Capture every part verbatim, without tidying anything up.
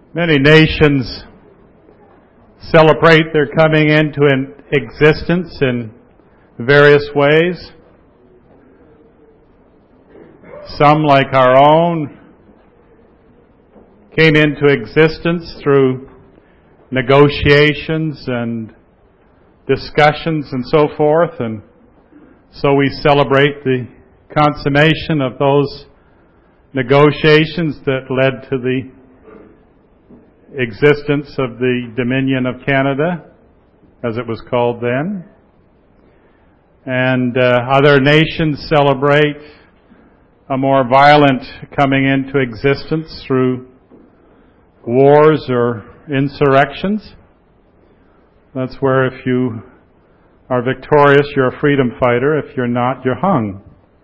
Many nations celebrate their coming into an existence in various ways. Some, like our own, came into existence through negotiations and discussions and so forth, and so we celebrate the consummation of those negotiations that led to the existence of the Dominion of Canada, as it was called then. And uh, other nations celebrate a more violent coming into existence through wars or insurrections. That's where if you are victorious, you're a freedom fighter. If you're not, you're hung.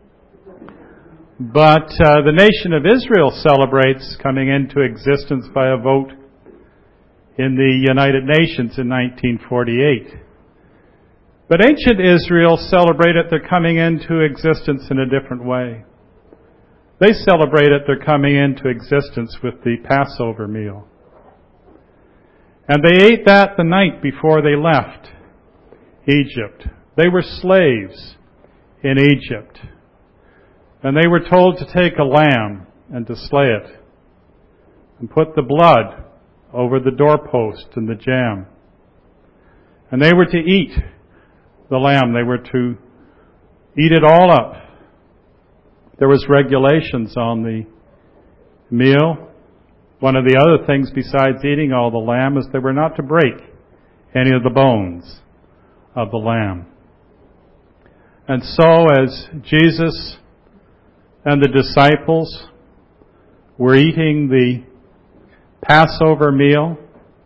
But uh, the nation of Israel celebrates coming into existence by a vote in the United Nations in nineteen forty-eight. But ancient Israel celebrated their coming into existence in a different way. They celebrated their coming into existence with the Passover meal. And they ate that the night before they left Egypt. They were slaves in Egypt. And they were told to take a lamb and to slay it and put the blood over the doorpost and the jamb. And they were to eat the lamb. They were to eat it all up. There was regulations on the meal. One of the other things besides eating all the lamb is they were not to break any of the bones of the lamb. And so as Jesus and the disciples were eating the Passover meal,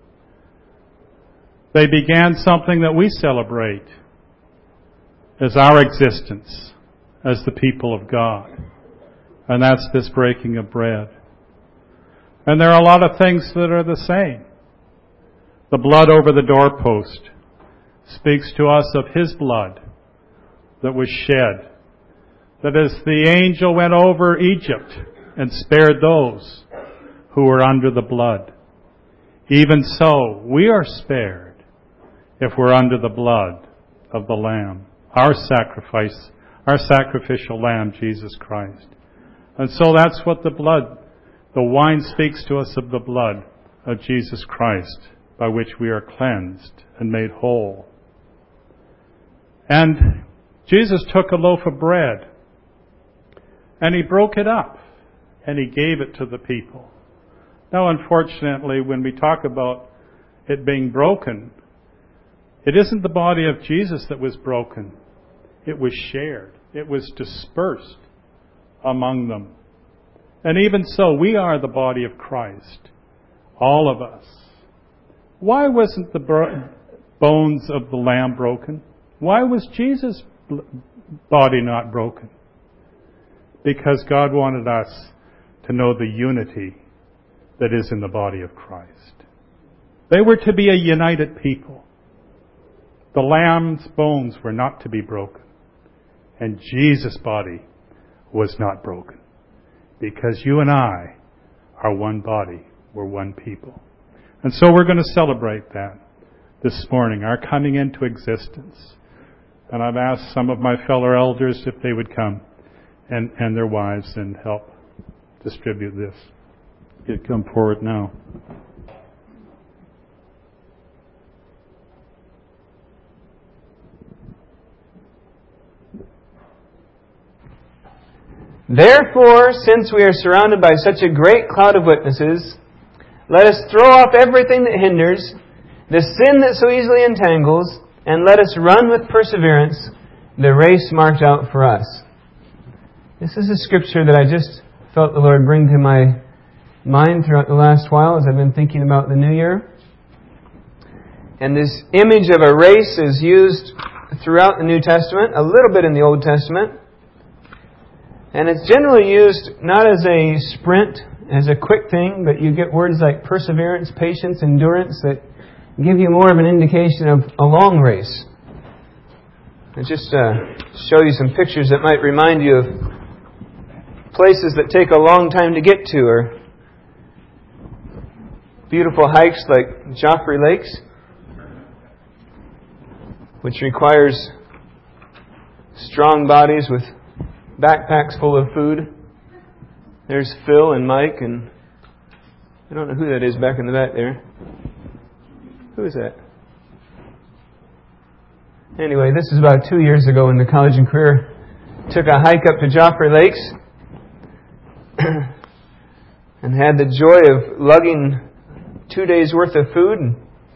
they began something that we celebrate as our existence as the people of God. And that's this breaking of bread. And there are a lot of things that are the same. The blood over the doorpost speaks to us of His blood that was shed. That as the angel went over Egypt and spared those who were under the blood, even so we are spared if we're under the blood of the Lamb, our sacrifice, our sacrificial Lamb, Jesus Christ. And so that's what the blood, the wine speaks to us of the blood of Jesus Christ, by which we are cleansed and made whole. And Jesus took a loaf of bread, and He broke it up, and He gave it to the people. Now, unfortunately, when we talk about it being broken, it isn't the body of Jesus that was broken. It was shared. It was dispersed among them. And even so, we are the body of Christ, all of us. Why wasn't the bro- bones of the Lamb broken? Why was Jesus' body not broken? Because God wanted us to know the unity that is in the body of Christ. They were to be a united people. The Lamb's bones were not to be broken. And Jesus' body was not broken. Because you and I are one body. We're one people. And so we're going to celebrate that this morning, our coming into existence. And I've asked some of my fellow elders if they would come and, and their wives and help distribute this. You come forward now. Therefore, since we are surrounded by such a great cloud of witnesses, let us throw off everything that hinders, the sin that so easily entangles, and let us run with perseverance the race marked out for us. This is a scripture that I just felt the Lord bring to my mind throughout the last while as I've been thinking about the new year. And this image of a race is used throughout the New Testament, a little bit in the Old Testament. And it's generally used not as a sprint, as a quick thing, but you get words like perseverance, patience, endurance that give you more of an indication of a long race. I'll just uh, show you some pictures that might remind you of places that take a long time to get to, or beautiful hikes like Joffre Lakes, which requires strong bodies with backpacks full of food. There's Phil and Mike, and I don't know who that is back in the back there. Who is that? Anyway, this is about two years ago when the college and career took a hike up to Joffre Lakes and had the joy of lugging two days' worth of food. And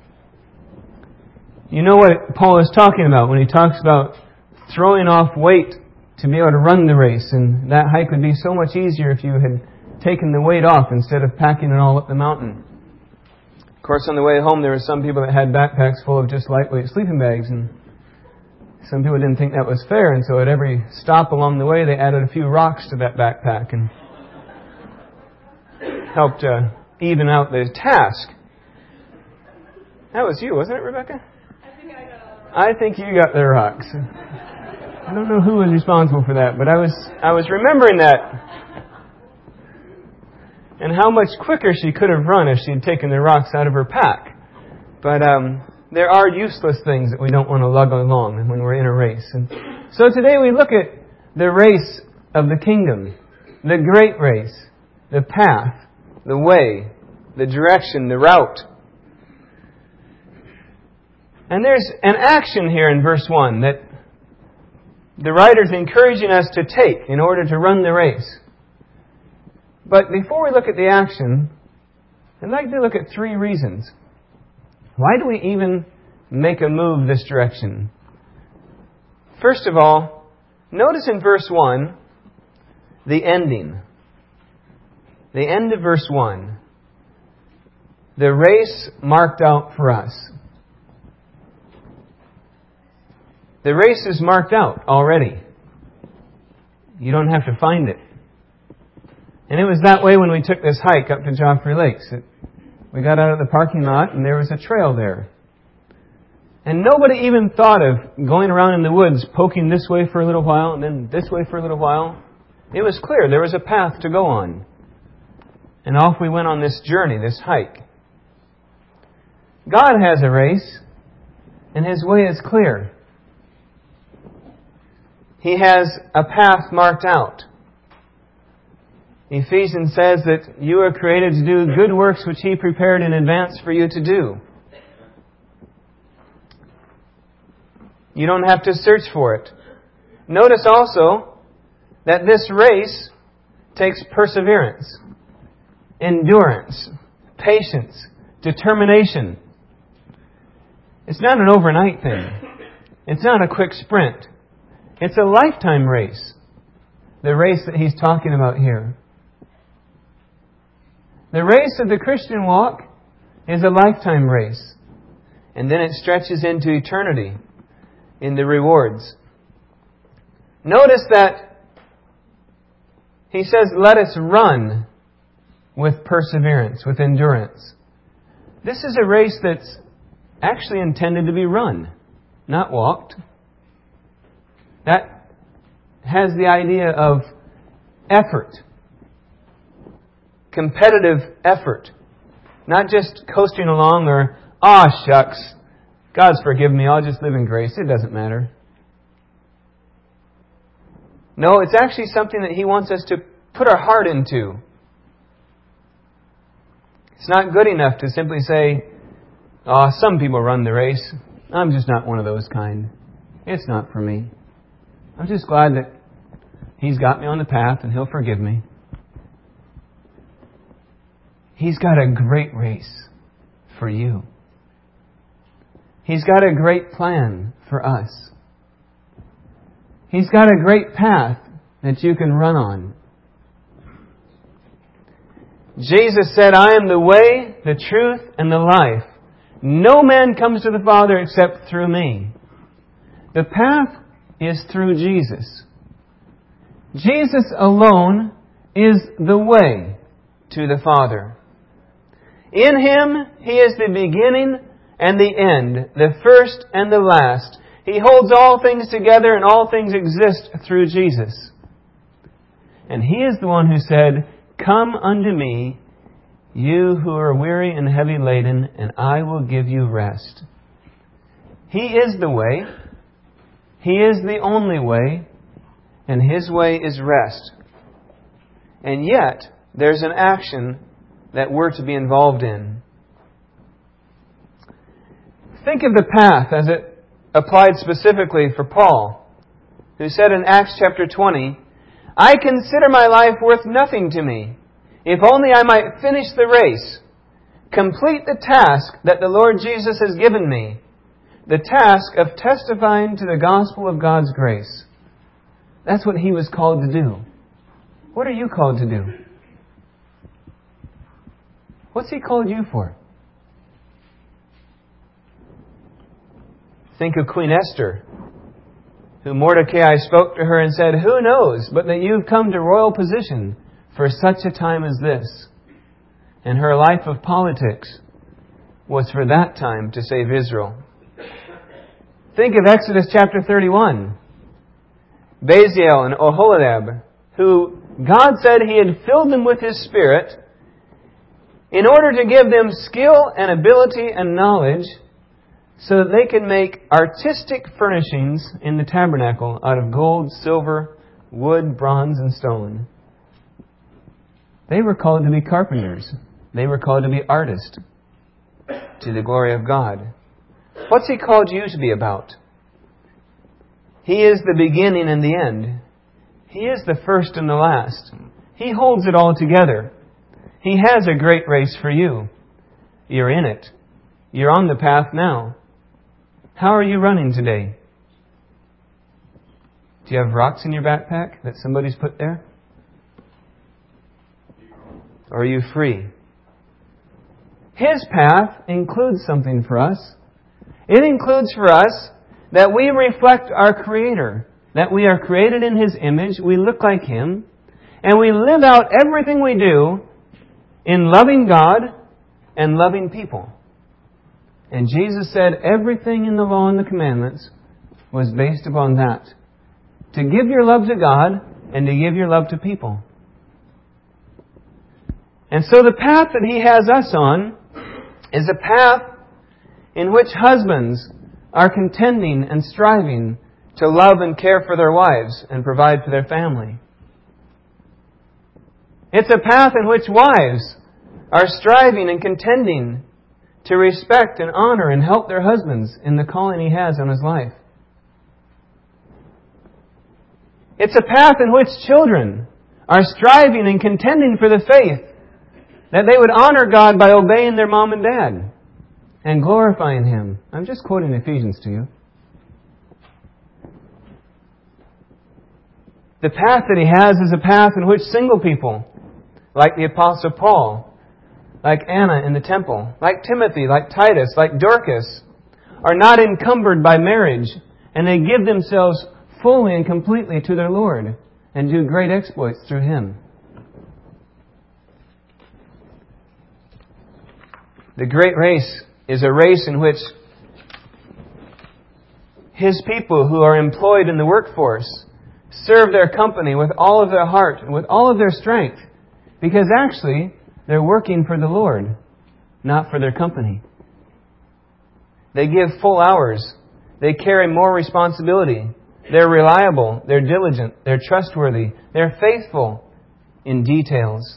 you know what Paul is talking about when he talks about throwing off weight to be able to run the race. And that hike would be so much easier if you had taken the weight off instead of packing it all up the mountain. Of course, on the way home, there were some people that had backpacks full of just lightweight sleeping bags, and some people didn't think that was fair, and so at every stop along the way, they added a few rocks to that backpack and helped uh, even out the task. That was you, wasn't it, Rebecca? I think I got all the rocks. I think you got the rocks. I don't know who was responsible for that, but I was I was remembering that. And how much quicker she could have run if she had taken the rocks out of her pack. But um, there are useless things that we don't want to lug along when we're in a race. And so today we look at the race of the kingdom, the great race, the path, the way, the direction, the route. And there's an action here in verse one that the writer's encouraging us to take in order to run the race. But before we look at the action, I'd like to look at three reasons. Why do we even make a move this direction? First of all, notice in verse one, the ending. The end of verse one. The race marked out for us. The race is marked out already. You don't have to find it. And it was that way when we took this hike up to Joffre Lakes. It, we got out of the parking lot and there was a trail there. And nobody even thought of going around in the woods, poking this way for a little while and then this way for a little while. It was clear there was a path to go on. And off we went on this journey, this hike. God has a race, and His way is clear. He has a path marked out. Ephesians says that you are created to do good works which He prepared in advance for you to do. You don't have to search for it. Notice also that this race takes perseverance, endurance, patience, determination. It's not an overnight thing. It's not a quick sprint. It's a lifetime race. The race that he's talking about here. The race of the Christian walk is a lifetime race. And then it stretches into eternity in the rewards. Notice that he says, let us run with perseverance, with endurance. This is a race that's actually intended to be run, not walked. That has the idea of effort. Competitive effort. Not just coasting along or, ah, shucks, God's forgiven me, I'll just live in grace, it doesn't matter. No, it's actually something that He wants us to put our heart into. It's not good enough to simply say, oh, some people run the race. I'm just not one of those kind. It's not for me. I'm just glad that He's got me on the path and He'll forgive me. He's got a great race for you. He's got a great plan for us. He's got a great path that you can run on. Jesus said, I am the way, the truth, and the life. No man comes to the Father except through me. The path is through Jesus. Jesus alone is the way to the Father. In Him, He is the beginning and the end, the first and the last. He holds all things together and all things exist through Jesus. And He is the one who said, come unto me, you who are weary and heavy laden, and I will give you rest. He is the way. He is the only way, and His way is rest. And yet, there's an action that we're to be involved in. Think of the path as it applied specifically for Paul, who said in Acts chapter twenty, I consider my life worth nothing to me, if only I might finish the race, complete the task that the Lord Jesus has given me, the task of testifying to the gospel of God's grace. That's what he was called to do. What are you called to do? What's He called you for? Think of Queen Esther, who Mordecai spoke to her and said, who knows but that you've come to royal position for such a time as this? And her life of politics was for that time to save Israel. Think of Exodus chapter thirty-one. Bezalel and Oholiab, who God said He had filled them with His Spirit in order to give them skill and ability and knowledge so that they could make artistic furnishings in the tabernacle out of gold, silver, wood, bronze, and stone. They were called to be carpenters. They were called to be artists to the glory of God. What's He called you to be about? He is the beginning and the end. He is the first and the last. He holds it all together. He has a great race for you. You're in it. You're on the path now. How are you running today? Do you have rocks in your backpack that somebody's put there? Or are you free? His path includes something for us. It includes for us that we reflect our Creator, that we are created in His image, we look like Him, and we live out everything we do in loving God and loving people. And Jesus said everything in the law and the commandments was based upon that. To give your love to God and to give your love to people. And so the path that He has us on is a path in which husbands are contending and striving to love and care for their wives and provide for their family. It's a path in which wives are striving and contending to respect and honor and help their husbands in the calling He has on his life. It's a path in which children are striving and contending for the faith that they would honor God by obeying their mom and dad and glorifying Him. I'm just quoting Ephesians to you. The path that He has is a path in which single people, like the Apostle Paul, like Anna in the temple, like Timothy, like Titus, like Dorcas, are not encumbered by marriage, and they give themselves fully and completely to their Lord and do great exploits through Him. The great race is a race in which His people who are employed in the workforce serve their company with all of their heart and with all of their strength, because actually they're working for the Lord, not for their company. They give full hours. They carry more responsibility. They're reliable. They're diligent. They're trustworthy. They're faithful in details.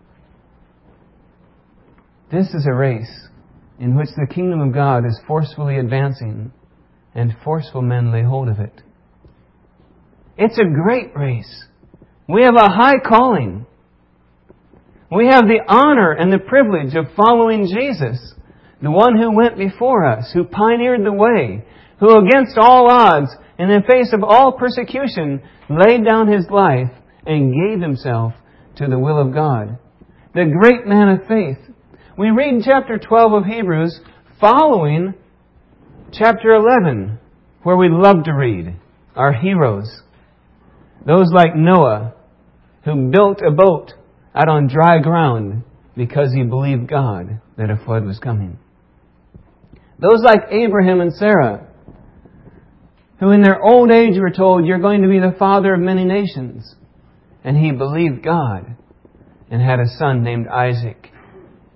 This is a race in which the kingdom of God is forcefully advancing, and forceful men lay hold of it. It's a great race. We have a high calling. We have the honor and the privilege of following Jesus, the one who went before us, who pioneered the way, who against all odds, in the face of all persecution, laid down His life and gave Himself to the will of God. The great man of faith. We read chapter twelve of Hebrews following chapter eleven, where we love to read our heroes. Those like Noah, who built a boat out on dry ground because he believed God that a flood was coming. Those like Abraham and Sarah, who in their old age were told, you're going to be the father of many nations. And he believed God and had a son named Isaac.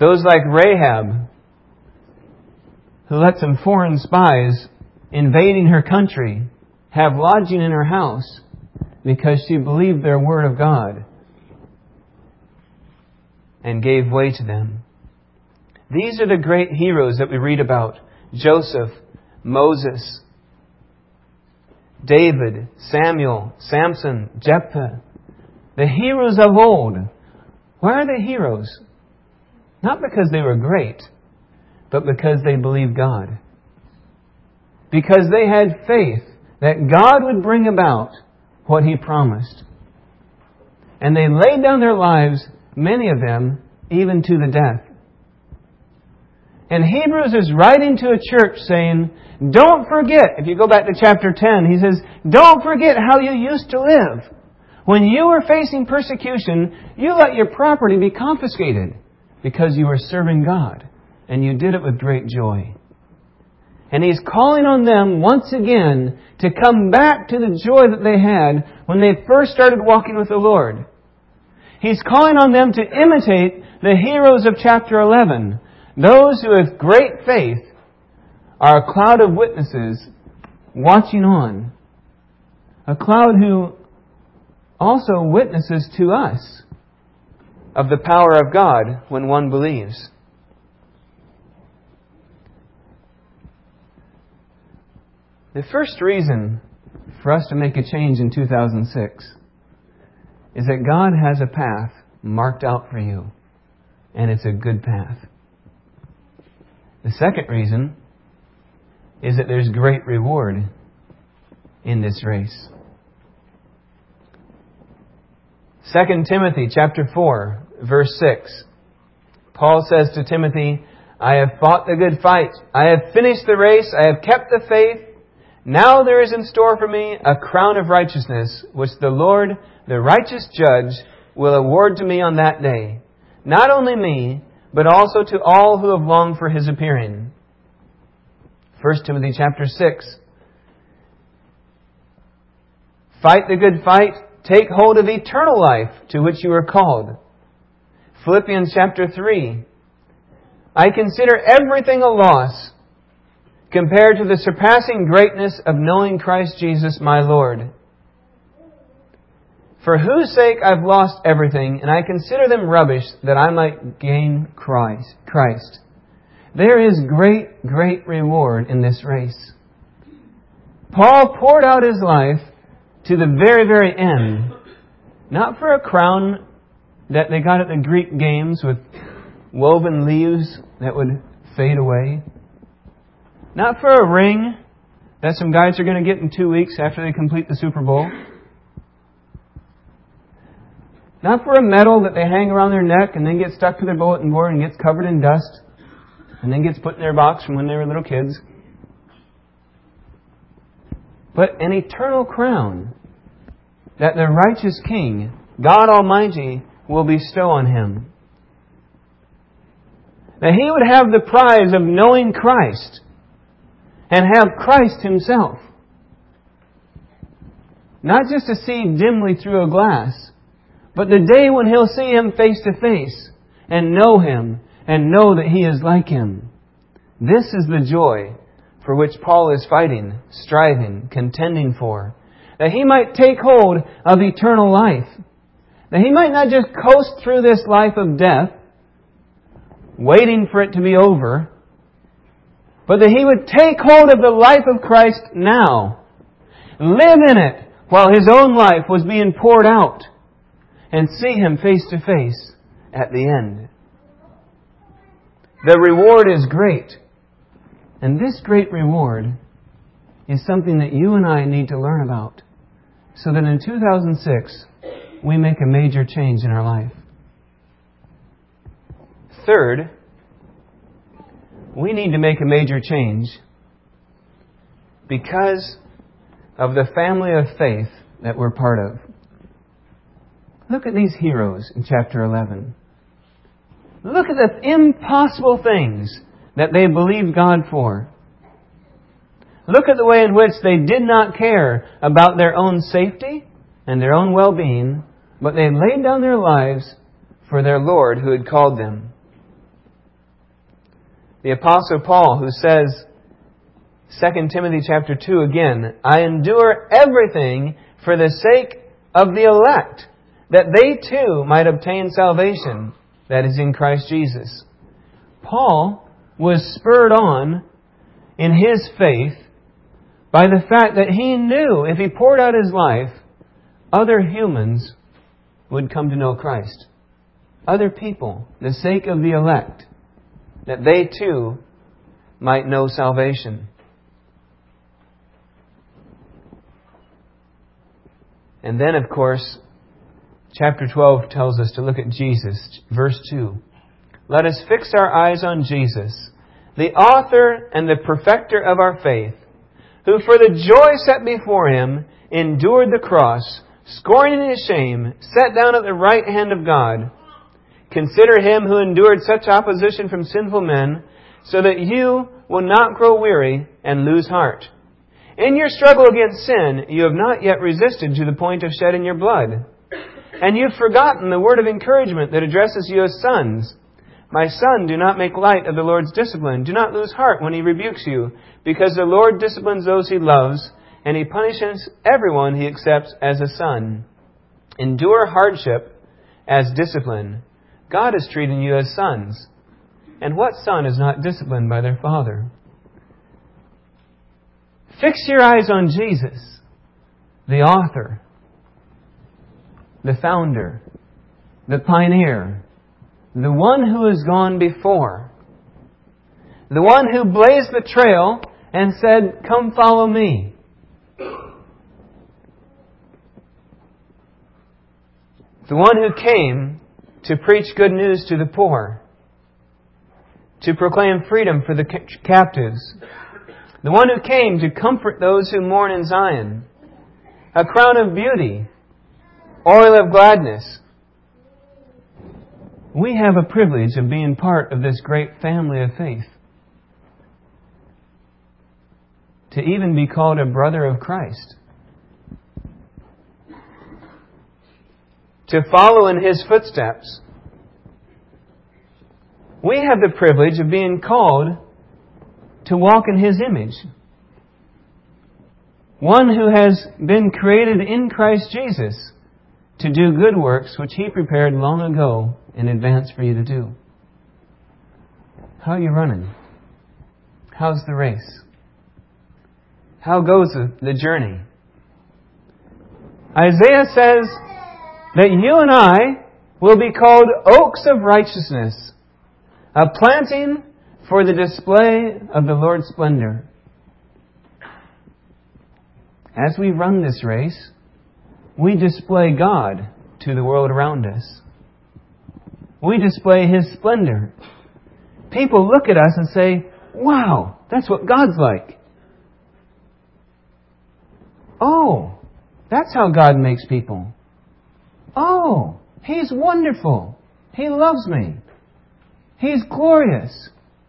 Those like Rahab, who let some foreign spies invading her country have lodging in her house because she believed their word of God and gave way to them. These are the great heroes that we read about. Joseph, Moses, David, Samuel, Samson, Jephthah. The heroes of old. Why are they heroes? Not because they were great, but because they believed God. Because they had faith that God would bring about what He promised. And they laid down their lives, many of them, even to the death. And Hebrews is writing to a church saying, don't forget, if you go back to chapter ten, he says, don't forget how you used to live. When you were facing persecution, you let your property be confiscated because you were serving God. And you did it with great joy. And He's calling on them once again to come back to the joy that they had when they first started walking with the Lord. He's calling on them to imitate the heroes of chapter eleven. Those who with great faith are a cloud of witnesses watching on. A cloud who also witnesses to us of the power of God when one believes. The first reason for us to make a change in two thousand six is that God has a path marked out for you, and it's a good path. The second reason is that there's great reward in this race. Second Timothy chapter four, verse six. Paul says to Timothy, I have fought the good fight. I have finished the race. I have kept the faith. Now there is in store for me a crown of righteousness, which the Lord, the righteous judge, will award to me on that day. Not only me, but also to all who have longed for His appearing. First Timothy chapter six. Fight the good fight. Take hold of eternal life to which you are called. Philippians chapter three. I consider everything a loss compared to the surpassing greatness of knowing Christ Jesus my Lord, for whose sake I've lost everything, and I consider them rubbish, that I might gain Christ. Christ. There is great, great reward in this race. Paul poured out his life to the very, very end, not for a crown that they got at the Greek games with woven leaves that would fade away. Not for a ring that some guys are going to get in two weeks after they complete the Super Bowl. Not for a medal that they hang around their neck and then gets stuck to their bulletin board and gets covered in dust and then gets put in their box from when they were little kids. But an eternal crown that the righteous King, God Almighty, will bestow on him. That he would have the prize of knowing Christ and have Christ Himself. Not just to see dimly through a glass, but the day when He'll see Him face to face and know Him and know that He is like Him. This is the joy for which Paul is fighting, striving, contending for. That he might take hold of eternal life. That he might not just coast through this life of death, waiting for it to be over, but that he would take hold of the life of Christ now, live in it while his own life was being poured out, and see Him face to face at the end. The reward is great. And this great reward is something that you and I need to learn about, so that in two thousand six we make a major change in our life. Third, we need to make a major change because of the family of faith that we're part of. Look at these heroes in chapter eleven. Look at the impossible things that they believed God for. Look at the way in which they did not care about their own safety and their own well-being, but they laid down their lives for their Lord who had called them. The Apostle Paul, who says, Second Timothy chapter two again, I endure everything for the sake of the elect, that they too might obtain salvation that is in Christ Jesus. Paul was spurred on in his faith by the fact that he knew if he poured out his life, other humans would come to know Christ. Other people, the sake of the elect, that they too might know salvation. And then, of course, chapter twelve tells us to look at Jesus. Verse two. Let us fix our eyes on Jesus, the author and the perfecter of our faith, who for the joy set before Him endured the cross, scorning His shame, sat down at the right hand of God. Consider Him who endured such opposition from sinful men, so that you will not grow weary and lose heart. In your struggle against sin, you have not yet resisted to the point of shedding your blood. And you've forgotten the word of encouragement that addresses you as sons. My son, do not make light of the Lord's discipline. Do not lose heart when He rebukes you, because the Lord disciplines those He loves, and He punishes everyone He accepts as a son. Endure hardship as discipline. God is treating you as sons. And what son is not disciplined by their father? Fix your eyes on Jesus, the author, the founder, the pioneer, the one who has gone before, the one who blazed the trail and said, come follow me. The one who came to preach good news to the poor, to proclaim freedom for the captives, the one who came to comfort those who mourn in Zion, a crown of beauty, oil of gladness. We have a privilege of being part of this great family of faith. To even be called a brother of Christ. To follow in His footsteps. We have the privilege of being called to walk in His image. One who has been created in Christ Jesus to do good works which He prepared long ago in advance for you to do. How are you running? How's the race? How goes the, the journey? Isaiah says that you and I will be called oaks of righteousness, a planting for the display of the Lord's splendor. As we run this race, we display God to the world around us. We display His splendor. People look at us and say, wow, that's what God's like. Oh, that's how God makes people. Oh, He's wonderful. He loves me. He's glorious.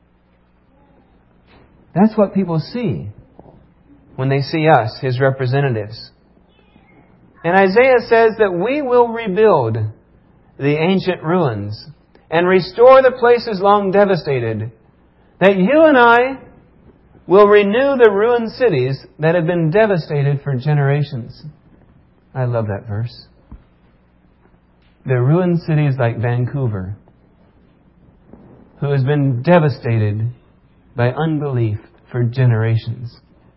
That's what people see when they see us, His representatives. And Isaiah says that we will rebuild the ancient ruins and restore the places long devastated. That you and I will renew the ruined cities that have been devastated for generations. I love that verse. The ruined cities like Vancouver, who has been devastated by unbelief for generations.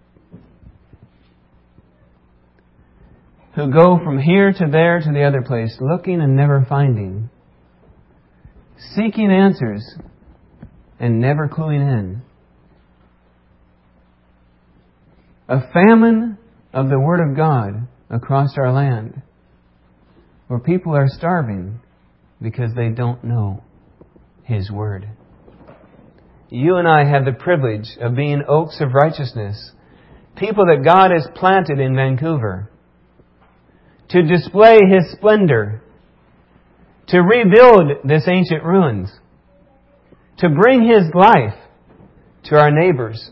Who go from here to there to the other place, looking and never finding. Seeking answers and never cluing in. A famine of the Word of God across our land, where people are starving because they don't know His Word. You and I have the privilege of being oaks of righteousness, people that God has planted in Vancouver, to display His splendor, to rebuild this ancient ruins, to bring His life to our neighbors.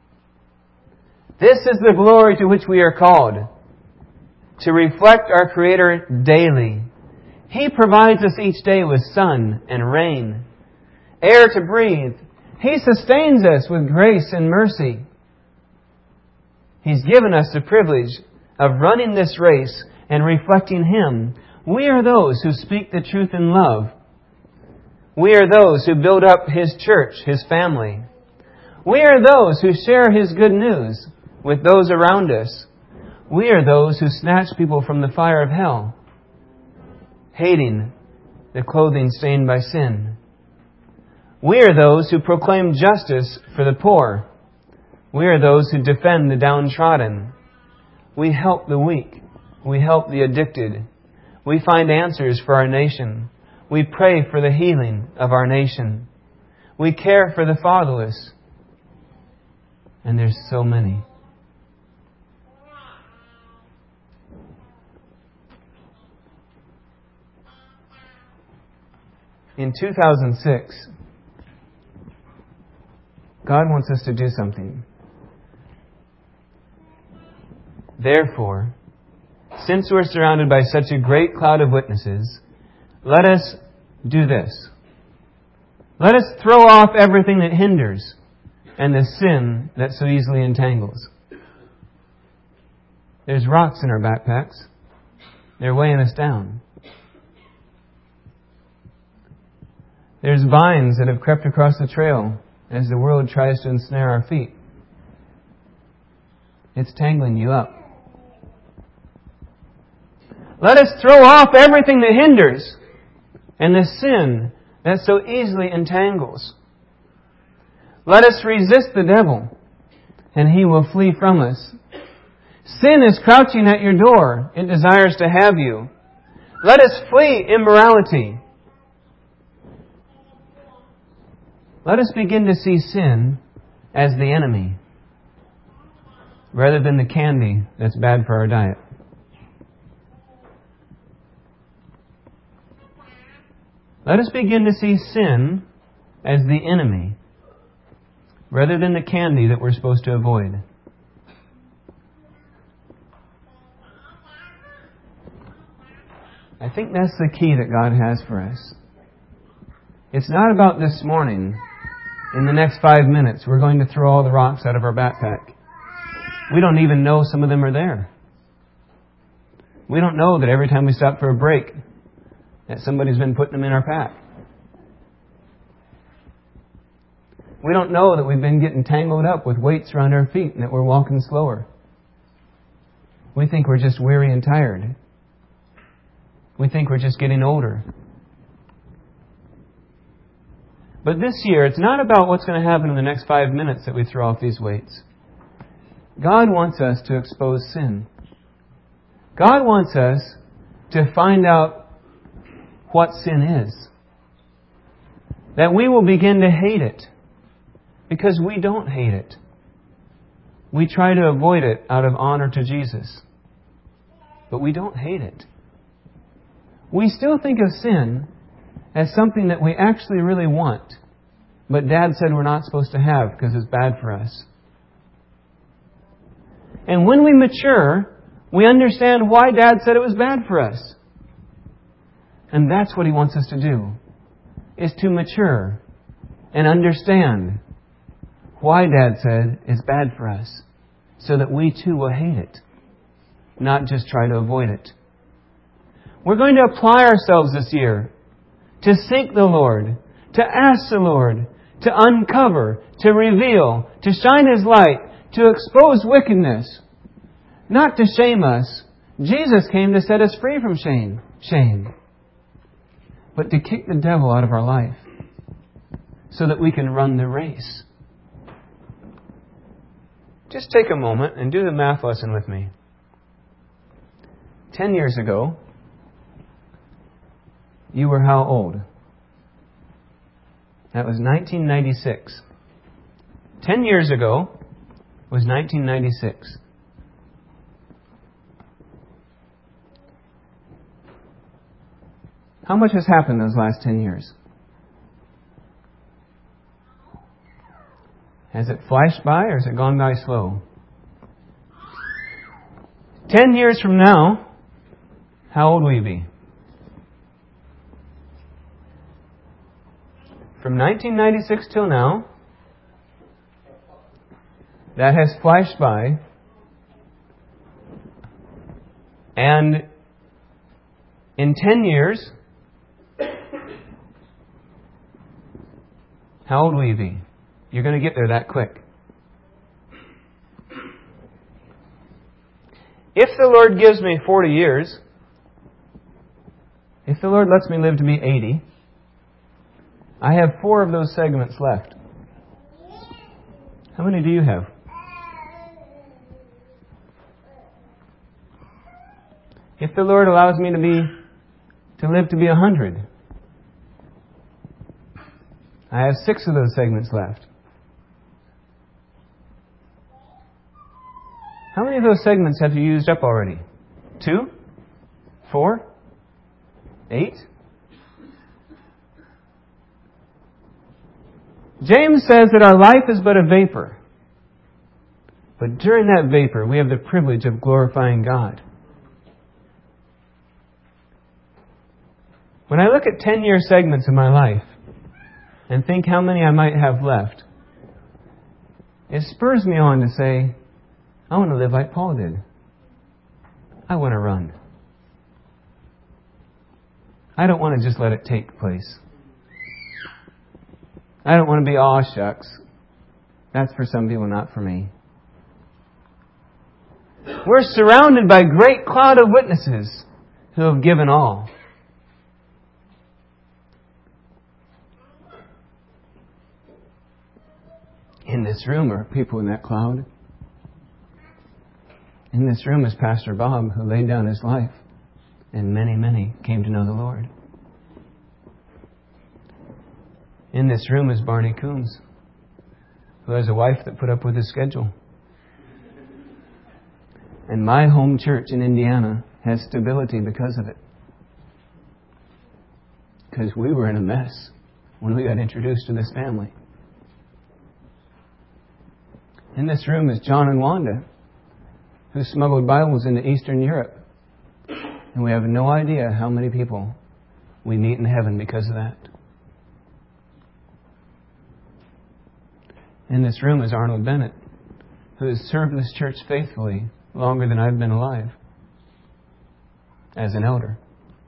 This is the glory to which we are called, to reflect our Creator daily. He provides us each day with sun and rain, air to breathe, He sustains us with grace and mercy. He's given us the privilege of running this race and reflecting Him. We are those who speak the truth in love. We are those who build up His church, His family. We are those who share His good news with those around us. We are those who snatch people from the fire of hell, hating the clothing stained by sin. We are those who proclaim justice for the poor. We are those who defend the downtrodden. We help the weak. We help the addicted. We find answers for our nation. We pray for the healing of our nation. We care for the fatherless. And there's so many. In two thousand six, God wants us to do something. Therefore, since we're surrounded by such a great cloud of witnesses, let us do this. Let us throw off everything that hinders and the sin that so easily entangles. There's rocks in our backpacks. They're weighing us down. There's vines that have crept across the trail as the world tries to ensnare our feet. It's tangling you up. Let us throw off everything that hinders and the sin that so easily entangles. Let us resist the devil, and he will flee from us. Sin is crouching at your door. It desires to have you. Let us flee immorality. Let us begin to see sin as the enemy, rather than the candy that's bad for our diet. Let us begin to see sin as the enemy, rather than the candy that we're supposed to avoid. I think that's the key that God has for us. It's not about this morning, in the next five minutes, we're going to throw all the rocks out of our backpack. We don't even know some of them are there. We don't know that every time we stop for a break, that somebody's been putting them in our pack. We don't know that we've been getting tangled up with weights around our feet and that we're walking slower. We think we're just weary and tired. We think we're just getting older. But this year, it's not about what's going to happen in the next five minutes that we throw off these weights. God wants us to expose sin. God wants us to find out what sin is. That we will begin to hate it. Because we don't hate it. We try to avoid it out of honor to Jesus. But we don't hate it. We still think of sin as something that we actually really want, but Dad said we're not supposed to have because it's bad for us. And when we mature, we understand why Dad said it was bad for us. And that's what He wants us to do, is to mature and understand why Dad said it's bad for us, so that we too will hate it, not just try to avoid it. We're going to apply ourselves this year to seek the Lord, to ask the Lord, to uncover, to reveal, to shine His light, to expose wickedness, not to shame us. Jesus came to set us free from shame, shame, but to kick the devil out of our life so that we can run the race. Just take a moment and do the math lesson with me. Ten years ago, you were how old? That was nineteen ninety-six. Ten years ago was nineteen ninety-six. How much has happened those last ten years? Has it flashed by or has it gone by slow? Ten years from now, how old will you be? From nineteen ninety-six till now, that has flashed by. And in ten years, how old will you be? You're going to get there that quick. If the Lord gives me forty years, if the Lord lets me live to be eighty, I have four of those segments left. How many do you have? If the Lord allows me to be to live to be a hundred, I have six of those segments left. How many of those segments have you used up already? Two? Four? Eight? James says that our life is but a vapor. But during that vapor, we have the privilege of glorifying God. When I look at ten-year segments of my life and think how many I might have left, it spurs me on to say, I want to live like Paul did. I want to run. I don't want to just let it take place. I don't want to be, aw shucks. That's for some people, not for me. We're surrounded by a great cloud of witnesses who have given all. In this room are people in that cloud. In this room is Pastor Bob, who laid down his life, and many, many came to know the Lord. In this room is Barney Coombs, who has a wife that put up with his schedule. And my home church in Indiana has stability because of it. Because we were in a mess when we got introduced to this family. In this room is John and Wanda, who smuggled Bibles into Eastern Europe. And we have no idea how many people we meet in heaven because of that. In this room is Arnold Bennett, who has served this church faithfully longer than I've been alive as an elder.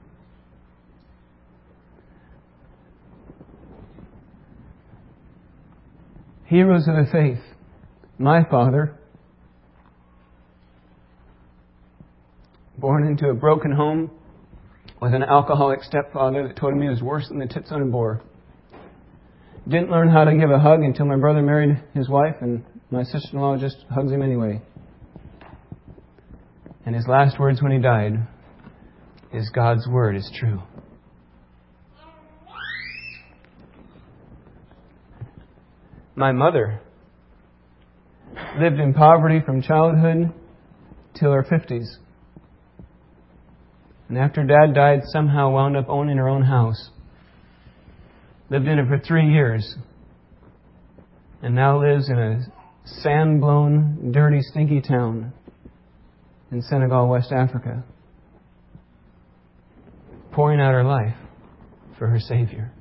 Heroes of the faith. My father, born into a broken home with an alcoholic stepfather that told him he was worse than the tits on a boar. Didn't learn how to give a hug until my brother married his wife, and my sister-in-law just hugs him anyway. And his last words when he died is, God's word is true. My mother lived in poverty from childhood till her fifties. And after Dad died, somehow wound up owning her own house. Lived in it for three years. And now lives in a sand-blown, dirty, stinky town in Senegal, West Africa. Pouring out her life for her Savior.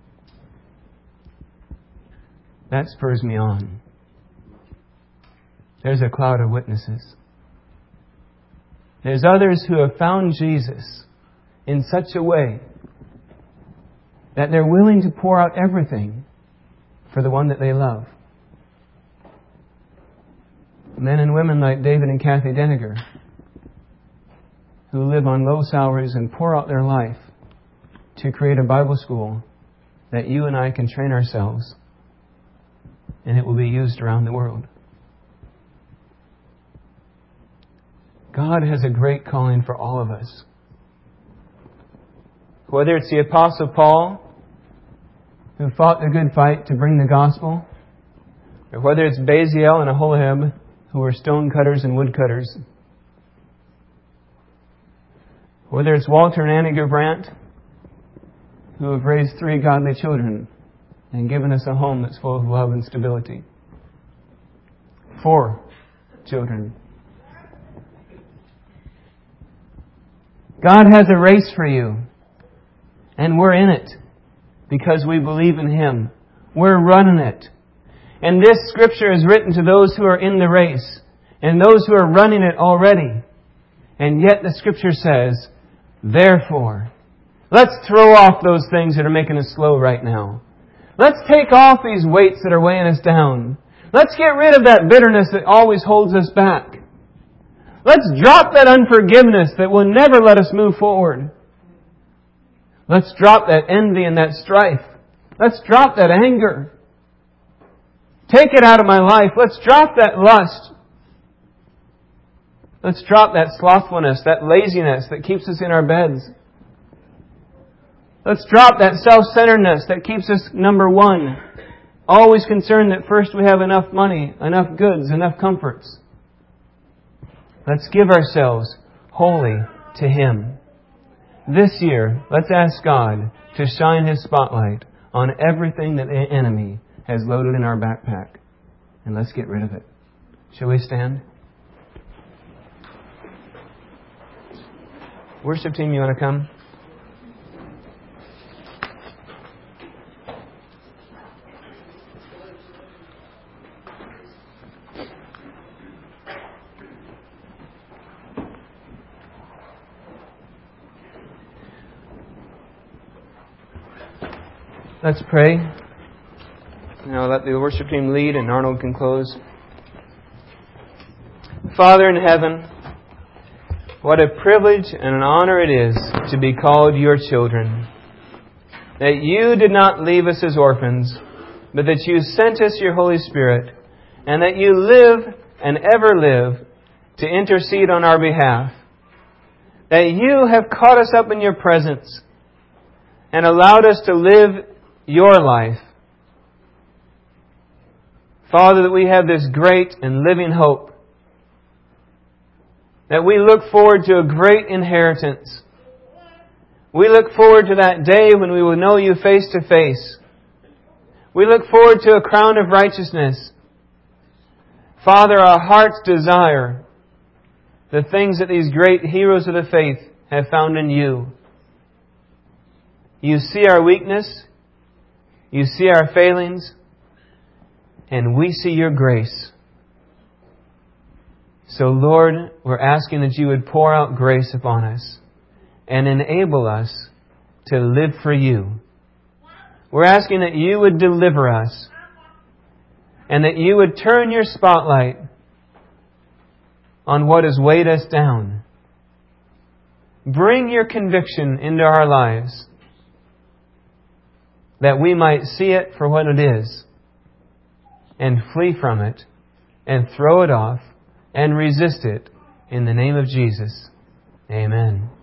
That spurs me on. There's a cloud of witnesses. There's others who have found Jesus in such a way that they're willing to pour out everything for the one that they love. Men and women like David and Kathy Deniger, who live on low salaries and pour out their life to create a Bible school that you and I can train ourselves, and it will be used around the world. God has a great calling for all of us. Whether it's the Apostle Paul, who fought the good fight to bring the gospel, or whether it's Baziel and Aholiab, who were stone cutters and wood cutters, whether it's Walter and Annie Gerbrandt, who have raised three godly children and given us a home that's full of love and stability. Four children. God has a race for you, and we're in it because we believe in Him. We're running it. And this Scripture is written to those who are in the race and those who are running it already. And yet the Scripture says, therefore, let's throw off those things that are making us slow right now. Let's take off these weights that are weighing us down. Let's get rid of that bitterness that always holds us back. Let's drop that unforgiveness that will never let us move forward. Let's drop that envy and that strife. Let's drop that anger. Take it out of my life. Let's drop that lust. Let's drop that slothfulness, that laziness that keeps us in our beds. Let's drop that self-centeredness that keeps us number one. Always concerned that first we have enough money, enough goods, enough comforts. Let's give ourselves wholly to Him. This year, let's ask God to shine His spotlight on everything that the enemy has loaded in our backpack. And let's get rid of it. Shall we stand? Worship team, you want to come? Let's pray. Now let the worship team lead and Arnold can close. Father in heaven, what a privilege and an honor it is to be called your children. That you did not leave us as orphans, but that you sent us your Holy Spirit, and that you live and ever live to intercede on our behalf. That you have caught us up in your presence and allowed us to live your life. Father, that we have this great and living hope. That we look forward to a great inheritance. We look forward to that day when we will know you face to face. We look forward to a crown of righteousness. Father, our hearts desire the things that these great heroes of the faith have found in you. You see our weakness. You see our failings. And we see your grace. So, Lord, we're asking that you would pour out grace upon us and enable us to live for you. We're asking that you would deliver us and that you would turn your spotlight on what has weighed us down. Bring your conviction into our lives that we might see it for what it is and flee from it and throw it off and resist it in the name of Jesus. Amen.